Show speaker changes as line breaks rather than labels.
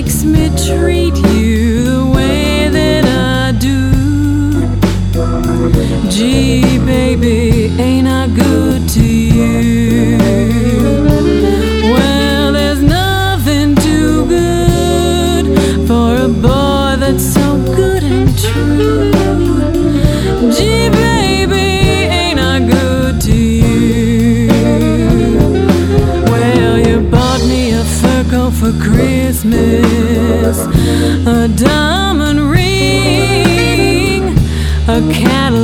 makes me treat you the way that I do. Gee, baby, ain't I good to you? Well, there's nothing too good for a boy that's so good and true. Gee, baby, ain't I good to you? Well, you bought me a fur coat for Christmas, a diamond ring, a Cadillac